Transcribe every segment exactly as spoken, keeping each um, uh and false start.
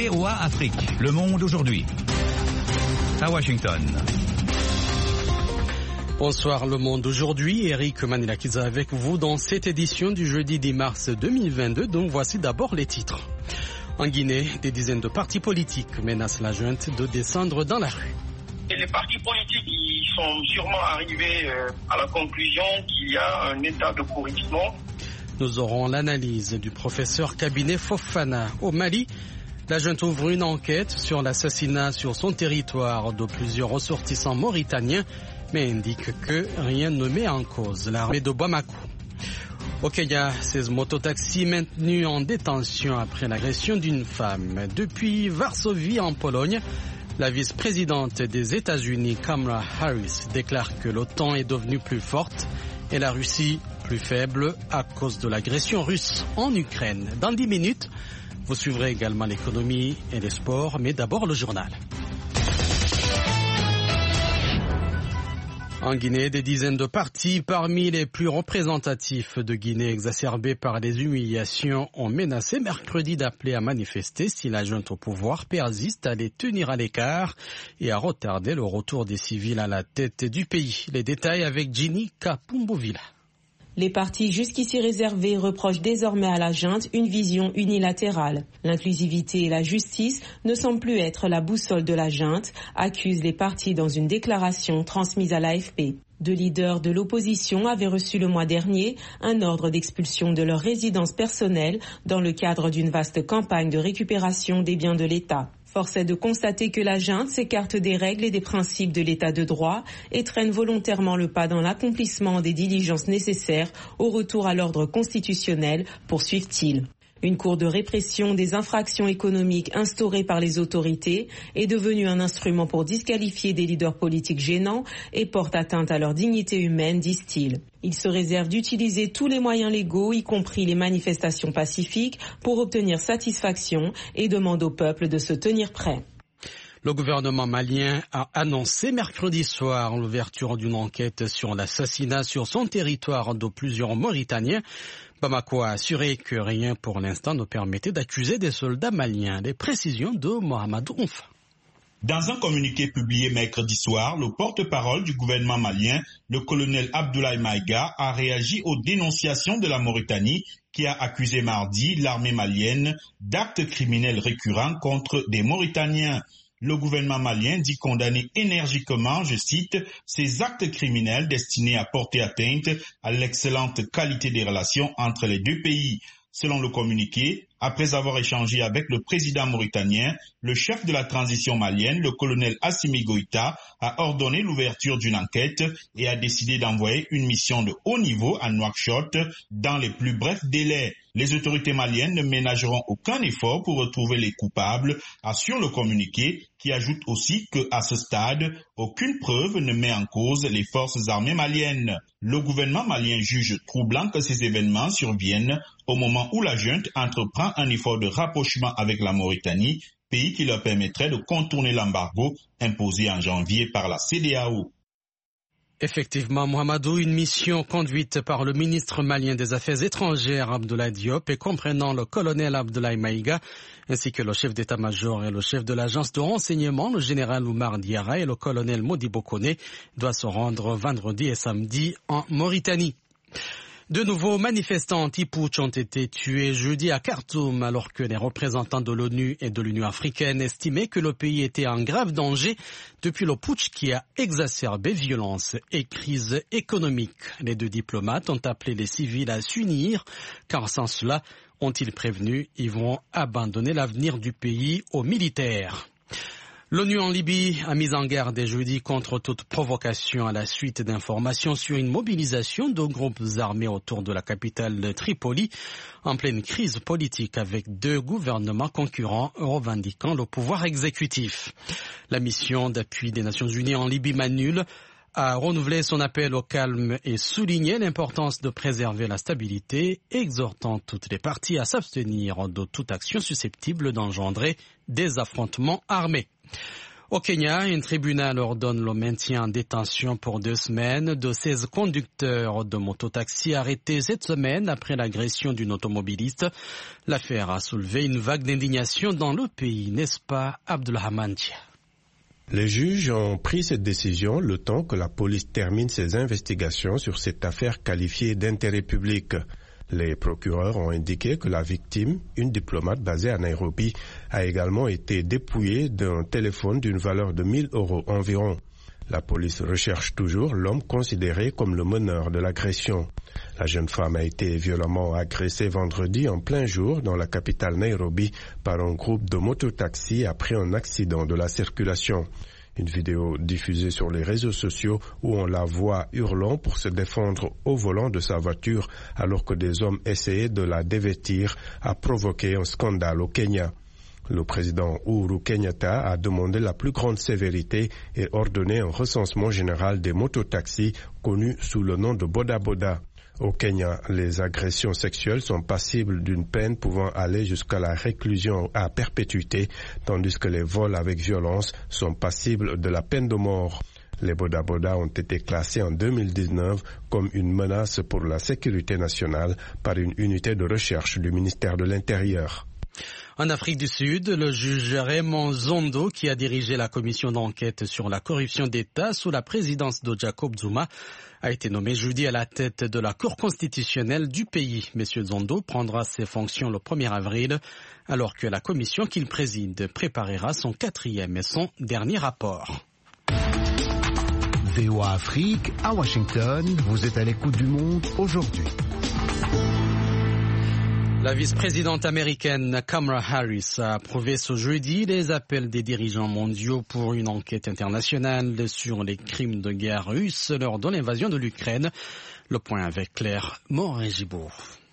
V O A Afrique. Le monde aujourd'hui. À Washington. Bonsoir Le Monde aujourd'hui, Eric Manilakiza avec vous dans cette édition du jeudi dix mars deux mille vingt-deux, dont voici d'abord les titres. En Guinée, des dizaines de partis politiques menacent la junte de descendre dans la rue. Et les partis politiques ils sont sûrement arrivés à la conclusion qu'il y a un état de pourrissement. Nous aurons l'analyse du professeur Cabinet Fofana. Au Mali, la junte ouvre une enquête sur l'assassinat sur son territoire de plusieurs ressortissants mauritaniens, mais indique que rien ne met en cause l'armée de Bamako. Au Kenya, seize mototaxis maintenus en détention après l'agression d'une femme. Depuis Varsovie en Pologne, la vice-présidente des États-Unis, Kamala Harris, déclare que l'OTAN est devenue plus forte et la Russie plus faible à cause de l'agression russe en Ukraine. Dans dix minutes, vous suivrez également l'économie et les sports, mais d'abord le journal. En Guinée, des dizaines de partis parmi les plus représentatifs de Guinée exacerbés par des humiliations ont menacé mercredi d'appeler à manifester si la junte au pouvoir persiste à les tenir à l'écart et à retarder le retour des civils à la tête du pays. Les détails avec Ginny Kapumbovila. Les partis jusqu'ici réservés reprochent désormais à la junte une vision unilatérale. L'inclusivité et la justice ne semblent plus être la boussole de la junte, accusent les partis dans une déclaration transmise à l'A F P. Deux leaders de l'opposition avaient reçu le mois dernier un ordre d'expulsion de leur résidence personnelle dans le cadre d'une vaste campagne de récupération des biens de l'État. Force est de constater que la junte s'écarte des règles et des principes de l'état de droit et traîne volontairement le pas dans l'accomplissement des diligences nécessaires au retour à l'ordre constitutionnel, poursuivent-ils. Une cour de répression des infractions économiques instaurée par les autorités est devenue un instrument pour disqualifier des leaders politiques gênants et porte atteinte à leur dignité humaine, disent-ils. Ils se réservent d'utiliser tous les moyens légaux, y compris les manifestations pacifiques, pour obtenir satisfaction et demandent au peuple de se tenir prêt. Le gouvernement malien a annoncé mercredi soir l'ouverture d'une enquête sur l'assassinat sur son territoire de plusieurs Mauritaniens. Bamako a assuré que rien pour l'instant ne permettait d'accuser des soldats maliens. Les précisions de Mohamed Oumfa. Dans un communiqué publié mercredi soir, le porte-parole du gouvernement malien, le colonel Abdoulaye Maïga, a réagi aux dénonciations de la Mauritanie qui a accusé mardi l'armée malienne d'actes criminels récurrents contre des Mauritaniens. Le gouvernement malien dit condamner énergiquement, je cite, ces actes criminels destinés à porter atteinte à l'excellente qualité des relations entre les deux pays. Selon le communiqué, après avoir échangé avec le président mauritanien, le chef de la transition malienne, le colonel Assimi Goïta, a ordonné l'ouverture d'une enquête et a décidé d'envoyer une mission de haut niveau à Nouakchott dans les plus brefs délais. Les autorités maliennes ne ménageront aucun effort pour retrouver les coupables, assure le communiqué, qui ajoute aussi que, à ce stade, aucune preuve ne met en cause les forces armées maliennes. Le gouvernement malien juge troublant que ces événements surviennent au moment où la junte entreprend un effort de rapprochement avec la Mauritanie, pays qui leur permettrait de contourner l'embargo imposé en janvier par la C E D E A O. Effectivement, Mohamedou, une mission conduite par le ministre malien des Affaires étrangères Abdoulaye Diop et comprenant le colonel Abdoulaye Maïga, ainsi que le chef d'état-major et le chef de l'agence de renseignement, le général Oumar Diarra et le colonel Modibo Koné, doit se rendre vendredi et samedi en Mauritanie. De nouveaux manifestants anti-putsch ont été tués jeudi à Khartoum alors que les représentants de l'ONU et de l'Union africaine estimaient que le pays était en grave danger depuis le putsch qui a exacerbé violence et crise économique. Les deux diplomates ont appelé les civils à s'unir car sans cela, ont-ils prévenu, ils vont abandonner l'avenir du pays aux militaires. L'ONU en Libye a mis en garde jeudi contre toute provocation à la suite d'informations sur une mobilisation de groupes armés autour de la capitale de Tripoli en pleine crise politique avec deux gouvernements concurrents revendiquant le pouvoir exécutif. La mission d'appui des Nations Unies en Libye MANUL a renouvelé son appel au calme et souligné l'importance de préserver la stabilité, exhortant toutes les parties à s'abstenir de toute action susceptible d'engendrer des affrontements armés. Au Kenya, un tribunal ordonne le maintien en détention pour deux semaines de seize conducteurs de mototaxi arrêtés cette semaine après l'agression d'une automobiliste. L'affaire a soulevé une vague d'indignation dans le pays, n'est-ce pas, Abdulrahman Dia? Les juges ont pris cette décision le temps que la police termine ses investigations sur cette affaire qualifiée d'intérêt public. Les procureurs ont indiqué que la victime, une diplomate basée à Nairobi, a également été dépouillée d'un téléphone d'une valeur de mille euros environ. La police recherche toujours l'homme considéré comme le meneur de l'agression. La jeune femme a été violemment agressée vendredi en plein jour dans la capitale Nairobi par un groupe de mototaxis après un accident de la circulation. Une vidéo diffusée sur les réseaux sociaux où on la voit hurlant pour se défendre au volant de sa voiture alors que des hommes essayaient de la dévêtir a provoqué un scandale au Kenya. Le président Uhuru Kenyatta a demandé la plus grande sévérité et ordonné un recensement général des mototaxis connus sous le nom de Boda Boda. Au Kenya, les agressions sexuelles sont passibles d'une peine pouvant aller jusqu'à la réclusion à perpétuité, tandis que les vols avec violence sont passibles de la peine de mort. Les Boda Boda ont été classés en deux mille dix-neuf comme une menace pour la sécurité nationale par une unité de recherche du ministère de l'Intérieur. En Afrique du Sud, le juge Raymond Zondo, qui a dirigé la commission d'enquête sur la corruption d'État sous la présidence de Jacob Zuma, a été nommé jeudi à la tête de la Cour constitutionnelle du pays. Monsieur Zondo prendra ses fonctions le premier avril, alors que la commission qu'il préside préparera son quatrième et son dernier rapport. V O A Afrique, à Washington, vous êtes à l'écoute du monde aujourd'hui. La vice-présidente américaine Kamala Harris a approuvé ce jeudi les appels des dirigeants mondiaux pour une enquête internationale sur les crimes de guerre russes lors de l'invasion de l'Ukraine. Le point avec Claire Morin-Gibourg.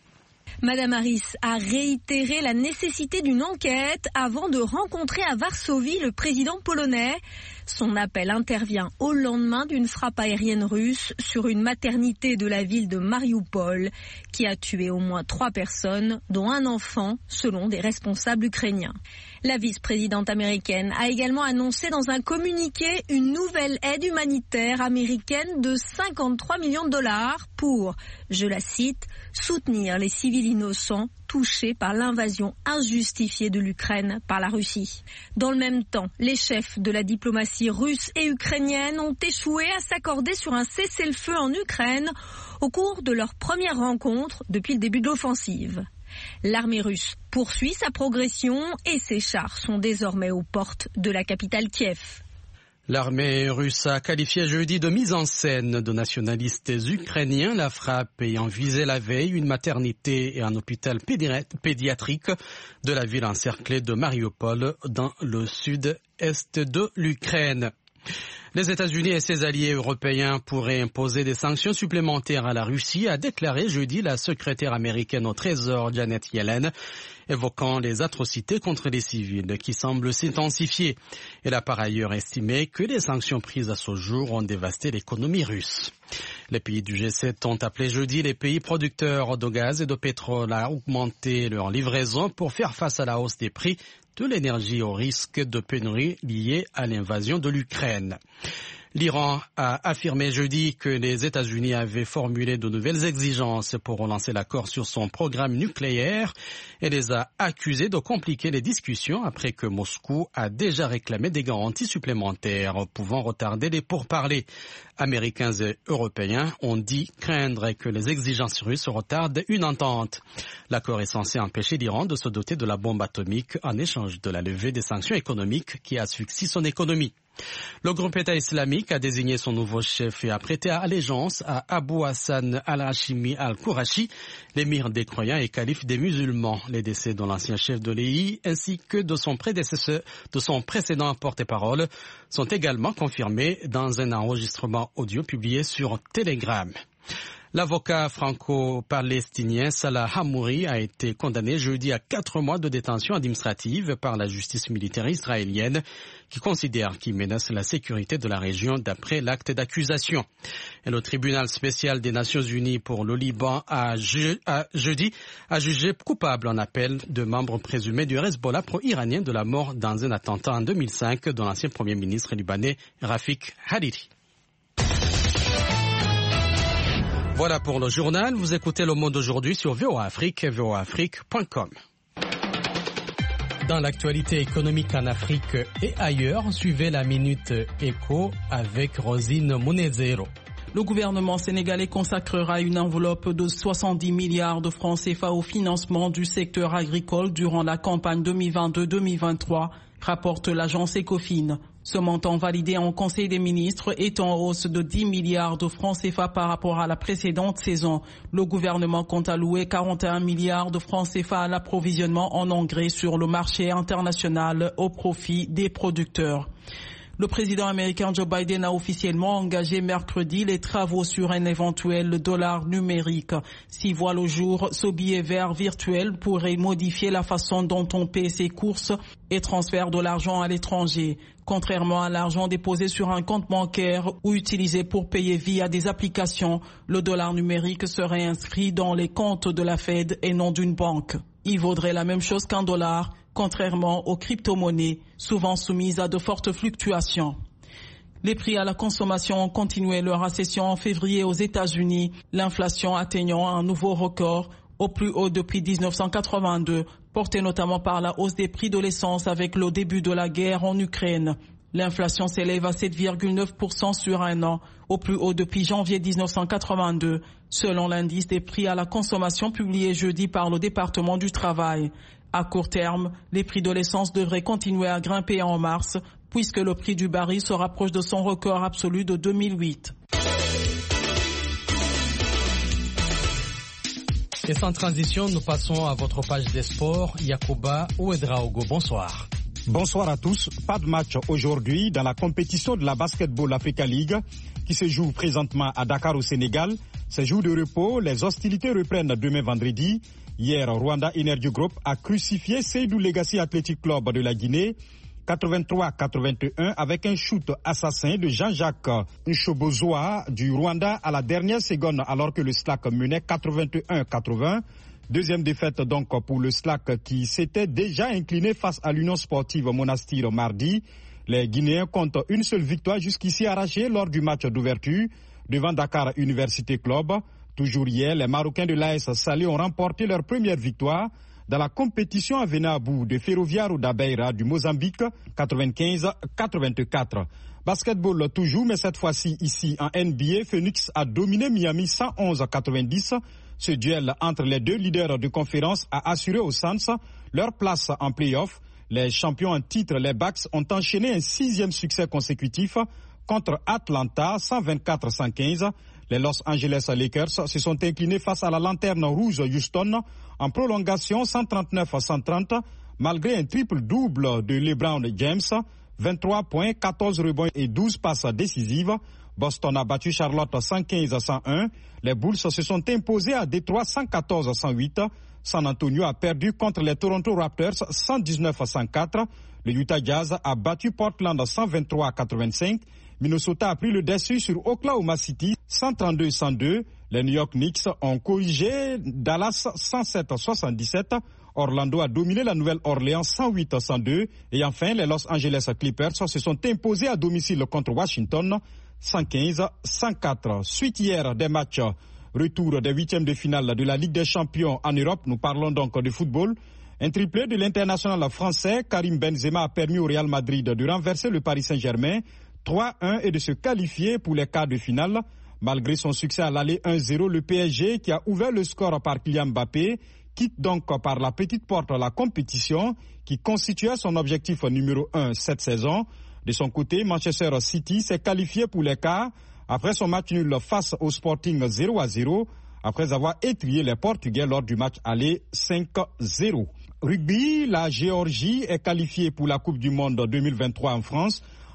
Madame Harris a réitéré la nécessité d'une enquête avant de rencontrer à Varsovie le président polonais. Son appel intervient au lendemain d'une frappe aérienne russe sur une maternité de la ville de Mariupol qui a tué au moins trois personnes, dont un enfant, selon des responsables ukrainiens. La vice-présidente américaine a également annoncé dans un communiqué une nouvelle aide humanitaire américaine de cinquante-trois millions de dollars pour, je la cite, soutenir les civils innocents touchés par l'invasion injustifiée de l'Ukraine par la Russie. Dans le même temps, les chefs de la diplomatie russe et ukrainienne ont échoué à s'accorder sur un cessez-le-feu en Ukraine au cours de leur première rencontre depuis le début de l'offensive. L'armée russe poursuit sa progression et ses chars sont désormais aux portes de la capitale Kiev. L'armée russe a qualifié jeudi de mise en scène de nationalistes ukrainiens la frappe ayant visé la veille une maternité et un hôpital pédiatrique de la ville encerclée de Mariupol dans le sud-est de l'Ukraine. Les États-Unis et ses alliés européens pourraient imposer des sanctions supplémentaires à la Russie, a déclaré jeudi la secrétaire américaine au Trésor Janet Yellen, évoquant les atrocités contre les civils qui semblent s'intensifier. Elle a par ailleurs estimé que les sanctions prises à ce jour ont dévasté l'économie russe. Les pays du G sept ont appelé jeudi les pays producteurs de gaz et de pétrole à augmenter leurs livraisons pour faire face à la hausse des prix de l'énergie au risque de pénurie liée à l'invasion de l'Ukraine. L'Iran a affirmé jeudi que les États-Unis avaient formulé de nouvelles exigences pour relancer l'accord sur son programme nucléaire et les a accusés de compliquer les discussions après que Moscou a déjà réclamé des garanties supplémentaires pouvant retarder les pourparlers. Américains et Européens ont dit craindre que les exigences russes retardent une entente. L'accord est censé empêcher l'Iran de se doter de la bombe atomique en échange de la levée des sanctions économiques qui asphyxient son économie. Le groupe État islamique a désigné son nouveau chef et a prêté allégeance à Abu Hassan al-Hashimi al-Qurashi, l'émir des croyants et calife des musulmans. Les décès de l'ancien chef de l'E I ainsi que de son prédécesseur, de son précédent porte-parole sont également confirmés dans un enregistrement audio publié sur Telegram. L'avocat franco-palestinien Salah Hamouri a été condamné jeudi à quatre mois de détention administrative par la justice militaire israélienne qui considère qu'il menace la sécurité de la région d'après l'acte d'accusation. Et le tribunal spécial des Nations Unies pour le Liban a, ju- a jeudi a jugé coupable en appel de membres présumés du Hezbollah pro-iranien de la mort dans un attentat en deux mille cinq de l'ancien premier ministre libanais Rafik Hariri. Voilà pour le journal. Vous écoutez Le Monde aujourd'hui sur V O A Afrique et v o a afrique point com. Dans l'actualité économique en Afrique et ailleurs, suivez la Minute Éco avec Rosine Munezero. Le gouvernement sénégalais consacrera une enveloppe de soixante-dix milliards de francs C F A au financement du secteur agricole durant la campagne deux mille vingt-deux deux mille vingt-trois, rapporte l'agence Ecofin. Ce montant validé en Conseil des ministres est en hausse de dix milliards de francs C F A par rapport à la précédente saison. Le gouvernement compte allouer quarante et un milliards de francs C F A à l'approvisionnement en engrais sur le marché international au profit des producteurs. Le président américain Joe Biden a officiellement engagé mercredi les travaux sur un éventuel dollar numérique. S'il voit le jour, ce billet vert virtuel pourrait modifier la façon dont on paie ses courses et transfère de l'argent à l'étranger. Contrairement à l'argent déposé sur un compte bancaire ou utilisé pour payer via des applications, le dollar numérique serait inscrit dans les comptes de la Fed et non d'une banque. Il vaudrait la même chose qu'un dollar, contrairement aux crypto-monnaies, souvent soumises à de fortes fluctuations. Les prix à la consommation ont continué leur ascension en février aux États-Unis, l'inflation atteignant un nouveau record au plus haut depuis dix-neuf cent quatre-vingt-deux, porté notamment par la hausse des prix de l'essence avec le début de la guerre en Ukraine. L'inflation s'élève à sept virgule neuf pour cent sur un an, au plus haut depuis janvier dix-neuf cent quatre-vingt-deux, selon l'indice des prix à la consommation publié jeudi par le département du travail. À court terme, les prix de l'essence devraient continuer à grimper en mars, puisque le prix du baril se rapproche de son record absolu de deux mille huit. Et sans transition, nous passons à votre page des sports. Yacouba Ouedraogo, bonsoir. Bonsoir à tous. Pas de match aujourd'hui dans la compétition de la Basketball Africa League qui se joue présentement à Dakar au Sénégal. Ces jours de repos, les hostilités reprennent demain vendredi. Hier, Rwanda Energy Group a crucifié Seydou Legacy Athletic Club de la Guinée quatre-vingt-trois à quatre-vingt-un avec un shoot assassin de Jean-Jacques Nchobozoa du Rwanda à la dernière seconde alors que le S L A C menait quatre-vingt-un à quatre-vingts. Deuxième défaite donc pour le S L A C qui s'était déjà incliné face à l'Union Sportive Monastir mardi. Les Guinéens comptent une seule victoire jusqu'ici arrachée lors du match d'ouverture devant Dakar Université Club. Toujours hier, les Marocains de l'A S Salé ont remporté leur première victoire dans la compétition à Venabou de Ferroviário da Beira du Mozambique, quatre-vingt-quinze à quatre-vingt-quatre. Basketball toujours, mais cette fois-ci ici en N B A, Phoenix a dominé Miami cent onze à quatre-vingt-dix. Ce duel entre les deux leaders de conférence a assuré aux Suns leur place en play-off. Les champions en titre, les Bucks, ont enchaîné un sixième succès consécutif contre Atlanta, cent vingt-quatre à cent quinze. Les Los Angeles Lakers se sont inclinés face à la lanterne rouge Houston en prolongation cent trente-neuf à cent trente, malgré un triple-double de LeBron James, vingt-trois points, quatorze rebonds et douze passes décisives. Boston a battu Charlotte cent quinze à cent un. Les Bulls se sont imposés à Détroit cent quatorze à cent huit. San Antonio a perdu contre les Toronto Raptors cent dix-neuf à cent quatre. Le Utah Jazz a battu Portland cent vingt-trois à quatre-vingt-cinq. Minnesota a pris le dessus sur Oklahoma City cent trente-deux à cent deux. Les New York Knicks ont corrigé Dallas cent sept à soixante-dix-sept. Orlando a dominé la Nouvelle-Orléans cent huit à cent deux. Et enfin, les Los Angeles Clippers se sont imposés à domicile contre Washington cent quinze à cent quatre. Suite hier des matchs, retour des huitièmes de finale de la Ligue des Champions en Europe. Nous parlons donc de football. Un triplé de l'international français, Karim Benzema, a permis au Real Madrid de renverser le Paris Saint-Germain trois à un et de se qualifier pour les quarts de finale. Malgré son succès à l'aller un zéro, le P S G, qui a ouvert le score par Kylian Mbappé, quitte donc par la petite porte la compétition qui constituait son objectif numéro un cette saison. De son côté, Manchester City s'est qualifié pour les quarts après son match nul face au Sporting zéro à zéro, après avoir étrié les Portugais lors du match aller cinq à zéro. Rugby, la Géorgie est qualifiée pour la Coupe du Monde deux mille vingt-trois en France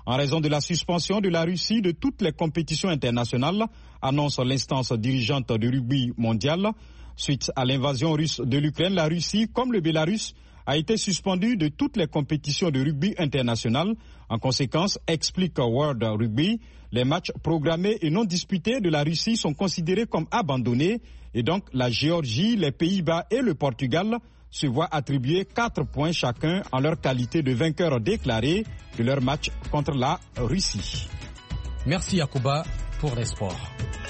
en raison de la suspension de la Russie de toutes les compétitions internationales, annonce l'instance dirigeante du rugby mondial. Suite à l'invasion russe de l'Ukraine, la Russie, comme le Bélarus, a été suspendue de toutes les compétitions de rugby internationales. En conséquence, explique World Rugby, les matchs programmés et non disputés de la Russie sont considérés comme abandonnés et donc la Géorgie, les Pays-Bas et le Portugal se voient attribuer quatre points chacun en leur qualité de vainqueurs déclarés de leur match contre la Russie. Merci Yacouba pour les sports.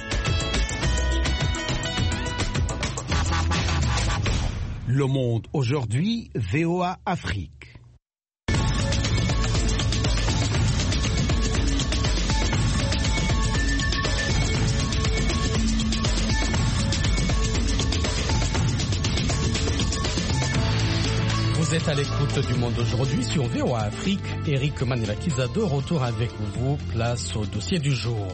Le Monde aujourd'hui, V O A Afrique. Vous êtes à l'écoute du Monde aujourd'hui sur V O A Afrique. Eric Manila-Kiza de retour avec vous. Place au dossier du jour.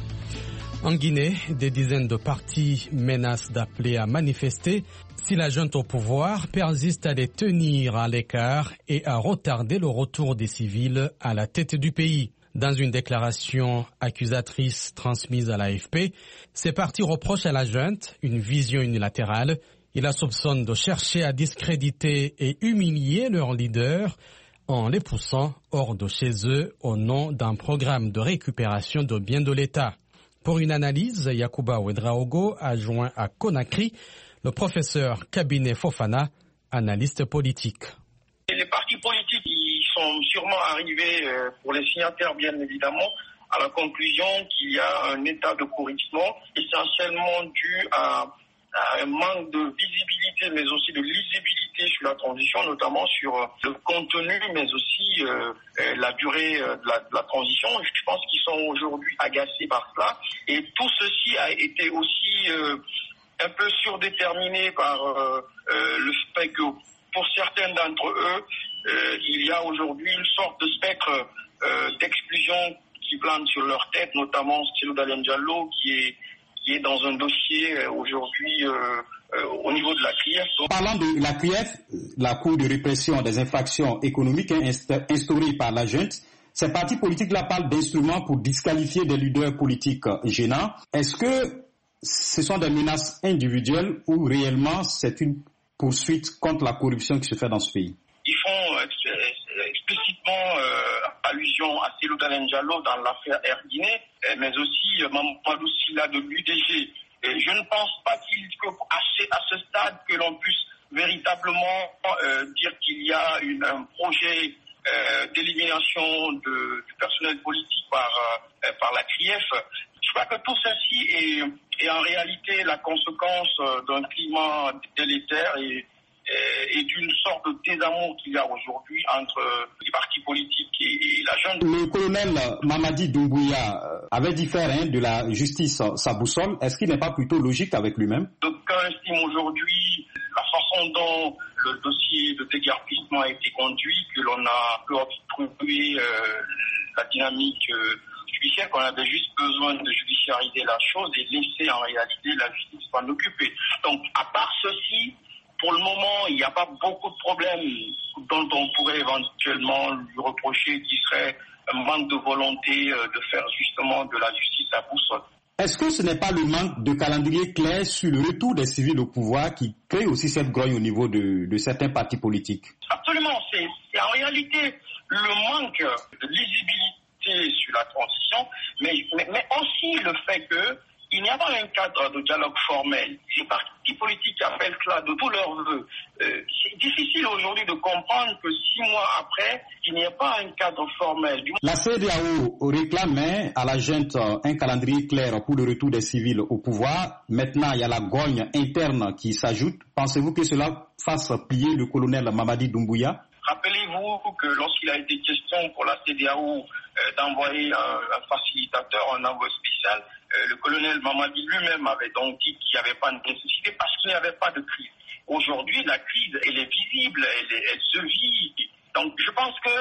En Guinée, des dizaines de partis menacent d'appeler à manifester si la junte au pouvoir persiste à les tenir à l'écart et à retarder le retour des civils à la tête du pays. Dans une déclaration accusatrice transmise à l'A F P, ces partis reprochent à la junte une vision unilatérale. Ils la soupçonnent de chercher à discréditer et humilier leurs leaders en les poussant hors de chez eux au nom d'un programme de récupération de biens de l'État. Pour une analyse, Yacouba Ouedraogo a joint à Conakry le professeur Kabinet Fofana, analyste politique. Les partis politiques ils sont sûrement arrivés, pour les signataires bien évidemment, à la conclusion qu'il y a un état de pourrissement essentiellement dû à, à un manque de visibilité mais aussi de lisibilité sur la transition, notamment sur le contenu mais aussi euh, la durée de la, de la transition. Je pense qu'ils sont aujourd'hui agacés par cela et tout ceci a été aussi euh, un peu surdéterminé par euh, euh, le fait que pour certains d'entre eux, euh, il y a aujourd'hui une sorte de spectre euh, d'exclusion qui plane sur leur tête, notamment Cellou Dalein Diallo qui est qui est dans un dossier euh, aujourd'hui euh, euh, au niveau de la C R I E F. Parlant de la C R I E F, la Cour de répression des infractions économiques instaurée par la junte, ces partis politiques-là parlent d'instruments pour disqualifier des leaders politiques gênants. Est-ce que ce sont des menaces individuelles ou réellement c'est une poursuite contre la corruption qui se fait dans ce pays? Ils font explicitement euh, allusion à Cellou Dalein Diallo dans l'affaire Air Guinée, mais aussi euh, Mamadou Sylla de l'U D G. Et je ne pense pas qu'il, qu'à ce, à ce stade que l'on puisse véritablement euh, dire qu'il y a une, un projet euh, d'élimination de, du personnel politique par, euh, par la C R I E F. Je crois que tout ceci est, est en réalité la conséquence d'un climat délétère et et d'une sorte de désamour qu'il y a aujourd'hui entre les partis politiques et, et la junte. Le colonel Mamadi Doumbouya avait dit faire hein, de la justice sa boussole. Est-ce qu'il n'est pas plutôt logique avec lui-même? D'aucuns estiment aujourd'hui la façon dont le dossier de déguerpissement a été conduit, que l'on a pu obstruer euh, la dynamique euh, judiciaire, qu'on avait juste besoin de judiciariser la chose et laisser en réalité la justice s'en occuper. Donc, à part ceci, pour le moment, il n'y a pas beaucoup de problèmes dont on pourrait éventuellement lui reprocher qui serait un manque de volonté de faire justement de la justice à boussole. Est-ce que ce n'est pas le manque de calendrier clair sur le retour des civils au pouvoir qui crée aussi cette grogne au niveau de, de certains partis politiques? Absolument. C'est, c'est en réalité le manque de lisibilité sur la transition, mais, mais, mais aussi le fait que il n'y a pas un cadre de dialogue formel. Les partis politiques appellent cela de tous leurs vœux. Euh, c'est difficile aujourd'hui de comprendre que six mois après, il n'y a pas un cadre formel. La C E D E A O réclame à la junte un calendrier clair pour le retour des civils au pouvoir. Maintenant, il y a la grogne interne qui s'ajoute. Pensez-vous que cela fasse plier le colonel Mamadi Doumbouya? Rappelez-vous que lorsqu'il a été question pour la C E D E A O euh, d'envoyer un, un facilitateur, un envoi spécial, euh, le colonel Mamadi lui-même avait donc dit qu'il n'y avait pas de nécessité parce qu'il n'y avait pas de crise. Aujourd'hui, la crise, elle est visible, elle, est, elle se vit. Donc, je pense que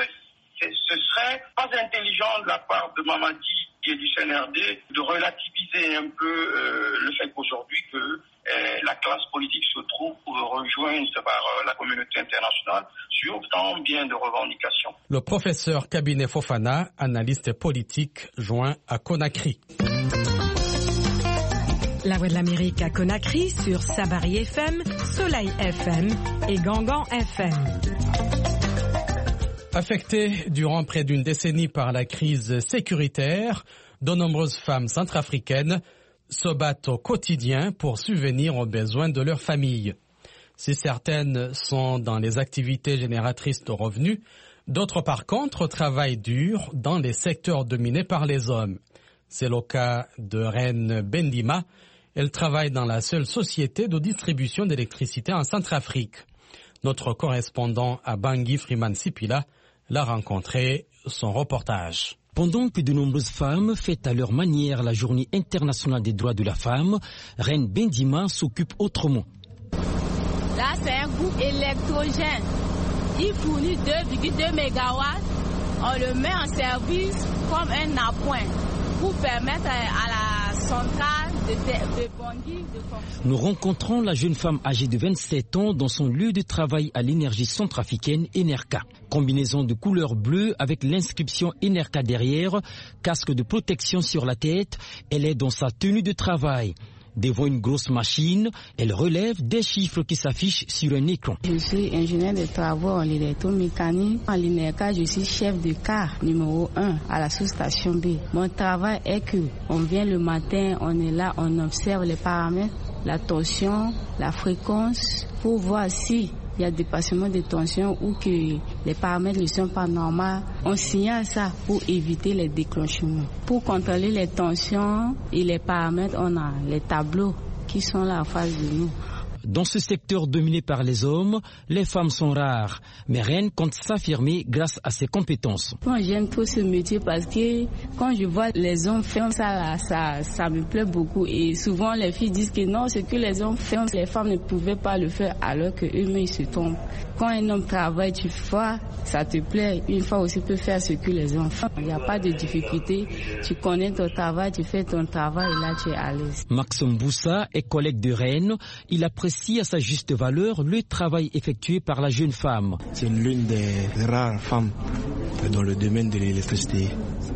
ce serait pas intelligent de la part de Mamadi et du C N R D de relativiser un peu euh, le fait qu'aujourd'hui que euh, la classe politique se trouve pour rejoindre par euh, la communauté internationale sur tant bien de revendications. Le professeur Kabinet Fofana, analyste politique, joint à Conakry. La Voix de l'Amérique à Conakry sur Sabari F M, Soleil F M et Gangan F M. Affectées durant près d'une décennie par la crise sécuritaire, de nombreuses femmes centrafricaines se battent au quotidien pour subvenir aux besoins de leur famille. Si certaines sont dans les activités génératrices de revenus, d'autres par contre travaillent dur dans les secteurs dominés par les hommes. C'est le cas de Reine Bendima. Elle travaille dans la seule société de distribution d'électricité en Centrafrique. Notre correspondant à Bangui, Freeman Sipila, l'a rencontré, son reportage. Pendant que de nombreuses femmes fêtent à leur manière la journée internationale des droits de la femme, Reine Bendima s'occupe autrement. Là, c'est un groupe électrogène. Il fournit deux virgule deux mégawatts. On le met en service comme un appoint pour permettre à la centrale de, de Bangui de fonctionner. Nous rencontrons la jeune femme âgée de vingt-sept ans dans son lieu de travail à l'énergie centrafricaine Enerka. Combinaison de couleur bleue avec l'inscription Enerka derrière, casque de protection sur la tête, elle est dans sa tenue de travail. Devant une grosse machine, elle relève des chiffres qui s'affichent sur un écran. Je suis ingénieur de travaux en électromécanique. À l'INERCA, je suis chef de car numéro un à la sous-station B. Mon travail est que on vient le matin, on est là, on observe les paramètres, la tension, la fréquence, pour voir si il y a dépassement de tension ou que les paramètres ne sont pas normaux. On signale ça pour éviter les déclenchements. Pour contrôler les tensions et les paramètres, on a les tableaux qui sont là en face de nous. Dans ce secteur dominé par les hommes, les femmes sont rares. Mais Reine compte s'affirmer grâce à ses compétences. Moi, j'aime trop ce métier parce que quand je vois les hommes faire ça, là, ça, ça me plaît beaucoup. Et souvent, les filles disent que non, ce que les hommes font, les femmes ne pouvaient pas le faire alors qu'eux-mêmes, ils se trompent. Quand un homme travaille, tu vois, ça te plaît. Une fois aussi, tu peux faire ce que les hommes font. Il n'y a pas de difficulté. Tu connais ton travail, tu fais ton travail et là, tu es à l'aise. Maxime Boussa est collègue de Reine. Il apprécie à sa juste valeur le travail effectué par la jeune femme. C'est l'une des rares femmes dans le domaine de l'électricité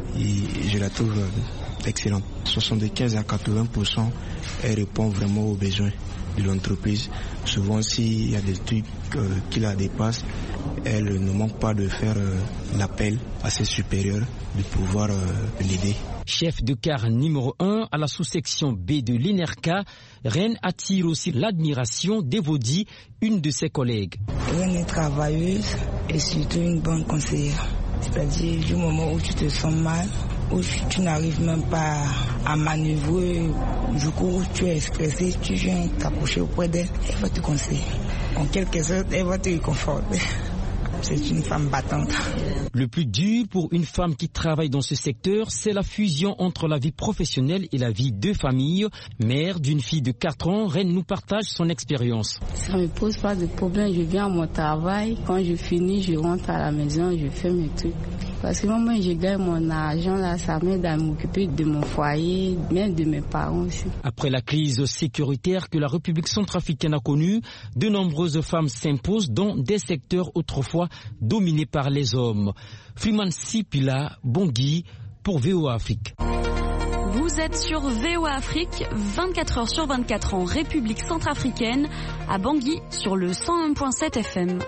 et je la trouve excellente. soixante-quinze à quatre-vingts pour cent, elle répond vraiment aux besoins de l'entreprise. Souvent, s'il y a des trucs euh, qui la dépassent, elle ne manque pas de faire euh, l'appel à ses supérieurs de pouvoir euh, l'aider. Chef de car numéro un à la sous-section B de l'INERCA, Reine attire aussi l'admiration d'Evodie, une de ses collègues. Reine est travailleuse et surtout une bonne conseillère. C'est-à-dire du moment où tu te sens mal, où tu n'arrives même pas à manœuvrer, du coup tu es stressé, tu viens t'approcher auprès d'elle, elle va te conseiller. En quelque sorte, elle va te réconforter. C'est une femme battante. Le plus dur pour une femme qui travaille dans ce secteur, c'est la fusion entre la vie professionnelle et la vie de famille. Mère d'une fille de quatre ans, Reine nous partage son expérience. Ça ne me pose pas de problème, je viens à mon travail. Quand je finis, je rentre à la maison, je fais mes trucs. Parce que moi, je gagne mon argent, là, ça m'aide à m'occuper de mon foyer, même de mes parents aussi. Après la crise sécuritaire que la République centrafricaine a connue, de nombreuses femmes s'imposent dans des secteurs autrefois dominés par les hommes. Freeman Sipila, Bangui, pour V O A Afrique. Vous êtes sur V O A Afrique, vingt-quatre heures sur vingt-quatre en République centrafricaine, à Bangui, sur le cent un virgule sept F M.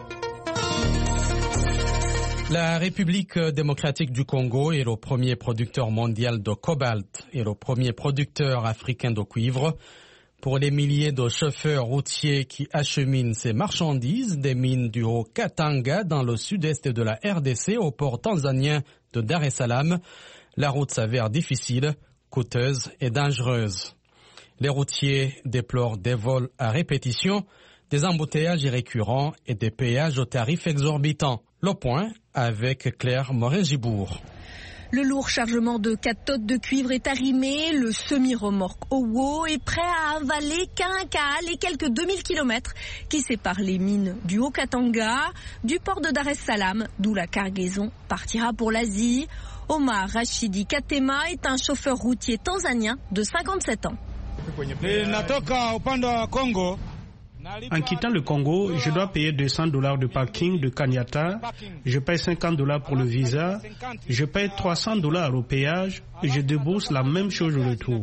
La République démocratique du Congo est le premier producteur mondial de cobalt et le premier producteur africain de cuivre. Pour les milliers de chauffeurs routiers qui acheminent ces marchandises des mines du Haut-Katanga dans le sud-est de la R D C au port tanzanien de Dar es Salaam, la route s'avère difficile, coûteuse et dangereuse. Les routiers déplorent des vols à répétition, des embouteillages récurrents et des péages aux tarifs exorbitants. Le point avec Claire Morin-Gibourg. Le lourd chargement de quatre tonnes de cuivre est arrimé, le semi-remorque Owo est prêt à avaler Quincal et quelques deux mille kilomètres qui séparent les mines du Haut-Katanga du port de Dar es Salaam, d'où la cargaison partira pour l'Asie. Omar Rachidi Katema est un chauffeur routier tanzanien de cinquante-sept ans. En quittant le Congo, je dois payer deux cents dollars de parking de Kanyata, je paye cinquante dollars pour le visa, je paye trois cents dollars au péage et je débourse la même chose au retour.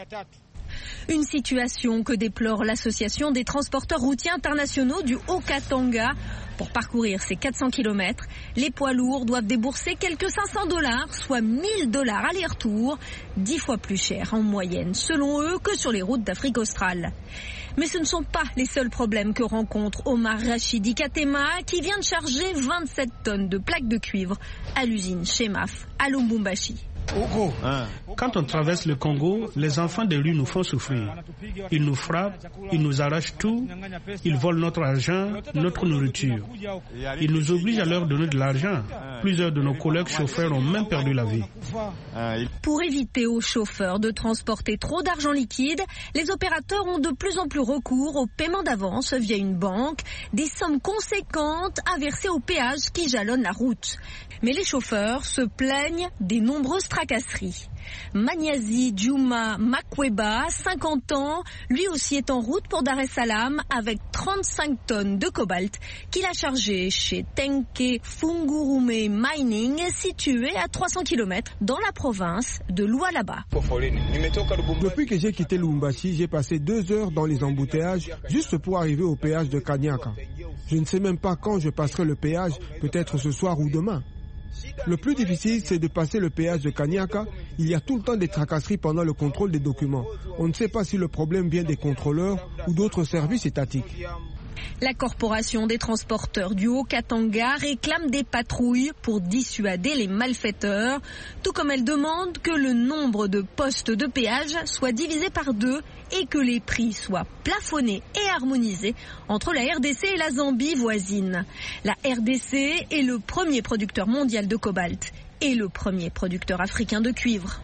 Une situation que déplore l'Association des transporteurs routiers internationaux du Haut-Katanga. Pour parcourir ces quatre cents kilomètres, les poids lourds doivent débourser quelques cinq cents dollars, soit mille dollars aller-retour, dix fois plus cher en moyenne, selon eux, que sur les routes d'Afrique australe. Mais ce ne sont pas les seuls problèmes que rencontre Omar Rachidi Katema, qui vient de charger vingt-sept tonnes de plaques de cuivre à l'usine Shemaf à Lubumbashi. Quand on traverse le Congo, les enfants des rues nous font souffrir. Ils nous frappent, ils nous arrachent tout, ils volent notre argent, notre nourriture. Ils nous obligent à leur donner de l'argent. Plusieurs de nos collègues chauffeurs ont même perdu la vie. Pour éviter aux chauffeurs de transporter trop d'argent liquide, les opérateurs ont de plus en plus recours au paiement d'avance via une banque, des sommes conséquentes à verser aux péages qui jalonnent la route. Mais les chauffeurs se plaignent des nombreuses tracasseries. Magnazi Djouma Makweba, cinquante ans, lui aussi est en route pour Dar es Salaam avec trente-cinq tonnes de cobalt qu'il a chargé chez Tenke Fungurume Mining, situé à trois cents kilomètres dans la province de Lualaba. Depuis que j'ai quitté Lubumbashi, j'ai passé deux heures dans les embouteillages juste pour arriver au péage de Kanyaka. Je ne sais même pas quand je passerai le péage, peut-être ce soir ou demain. Le plus difficile, c'est de passer le péage de Kanyaka. Il y a tout le temps des tracasseries pendant le contrôle des documents. On ne sait pas si le problème vient des contrôleurs ou d'autres services étatiques. La corporation des transporteurs du Haut-Katanga réclame des patrouilles pour dissuader les malfaiteurs, tout comme elle demande que le nombre de postes de péage soit divisé par deux et que les prix soient plafonnés et harmonisés entre la R D C et la Zambie voisine. La R D C est le premier producteur mondial de cobalt et le premier producteur africain de cuivre.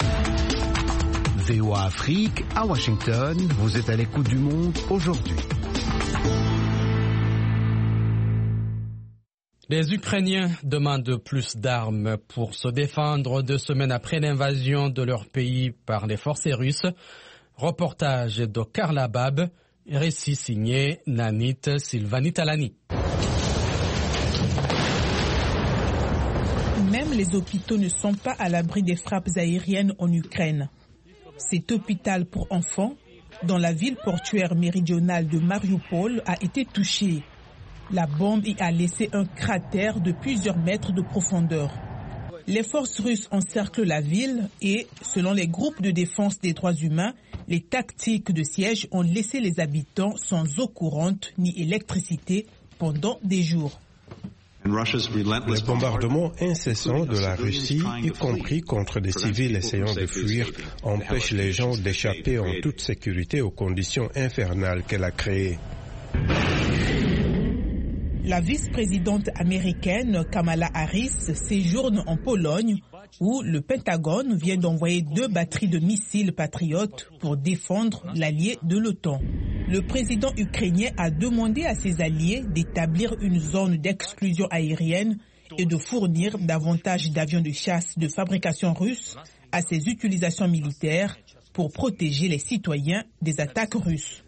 V O A Afrique, à Washington, vous êtes à l'écoute du monde aujourd'hui. Les Ukrainiens demandent plus d'armes pour se défendre deux semaines après l'invasion de leur pays par les forces russes. Reportage de Carla Bab, récit signé Nanit Silvanitalani. Même les hôpitaux ne sont pas à l'abri des frappes aériennes en Ukraine. Cet hôpital pour enfants, dans la ville portuaire méridionale de Mariupol, a été touché. La bombe y a laissé un cratère de plusieurs mètres de profondeur. Les forces russes encerclent la ville et, selon les groupes de défense des droits humains, les tactiques de siège ont laissé les habitants sans eau courante ni électricité pendant des jours. Les bombardements incessants de la Russie, y compris contre des civils essayant de fuir, empêchent les gens d'échapper en toute sécurité aux conditions infernales qu'elle a créées. La vice-présidente américaine Kamala Harris séjourne en Pologne où le Pentagone vient d'envoyer deux batteries de missiles patriotes pour défendre l'allié de l'OTAN. Le président ukrainien a demandé à ses alliés d'établir une zone d'exclusion aérienne et de fournir davantage d'avions de chasse de fabrication russe à ses utilisations militaires pour protéger les citoyens des attaques russes.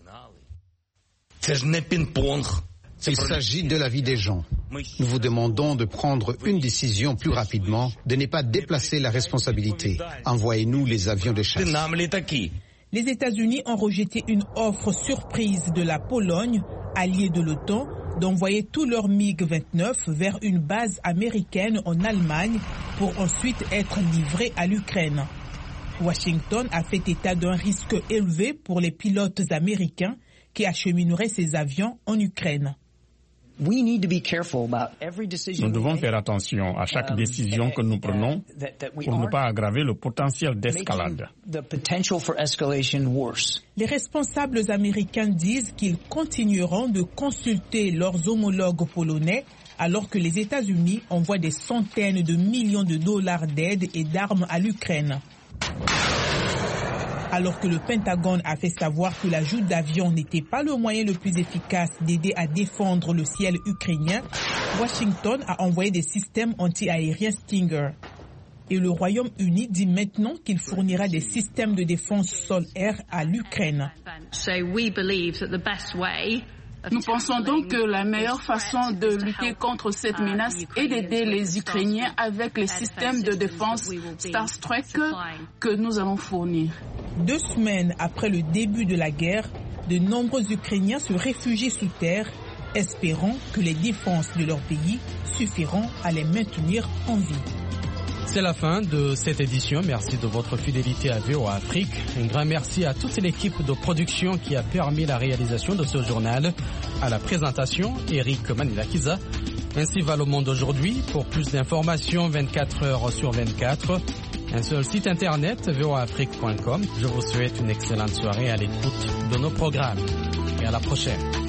Il s'agit de la vie des gens. Nous vous demandons de prendre une décision plus rapidement, de ne pas déplacer la responsabilité. Envoyez-nous les avions de chasse. Les États-Unis ont rejeté une offre surprise de la Pologne, alliée de l'OTAN, d'envoyer tous leurs MiG vingt-neuf vers une base américaine en Allemagne pour ensuite être livrés à l'Ukraine. Washington a fait état d'un risque élevé pour les pilotes américains qui achemineraient ces avions en Ukraine. Nous devons faire attention à chaque décision que nous prenons pour ne pas aggraver le potentiel d'escalade. Les responsables américains disent qu'ils continueront de consulter leurs homologues polonais alors que les États-Unis envoient des centaines de millions de dollars d'aide et d'armes à l'Ukraine. Alors que le Pentagone a fait savoir que l'ajout d'avions n'était pas le moyen le plus efficace d'aider à défendre le ciel ukrainien, Washington a envoyé des systèmes anti-aériens Stinger. Et le Royaume-Uni dit maintenant qu'il fournira des systèmes de défense sol-air à l'Ukraine. Nous pensons donc que la meilleure façon de lutter contre cette menace est d'aider les Ukrainiens avec les systèmes de défense Starstreak que nous allons fournir. Deux semaines après le début de la guerre, de nombreux Ukrainiens se réfugient sous terre, espérant que les défenses de leur pays suffiront à les maintenir en vie. C'est la fin de cette édition. Merci de votre fidélité à V O A Afrique. Un grand merci à toute l'équipe de production qui a permis la réalisation de ce journal. À la présentation, Eric Manilakiza. Ainsi va le monde aujourd'hui. Pour plus d'informations, vingt-quatre heures sur vingt-quatre. Un seul site internet, v o a afrique point com. Je vous souhaite une excellente soirée à l'écoute de nos programmes. Et à la prochaine.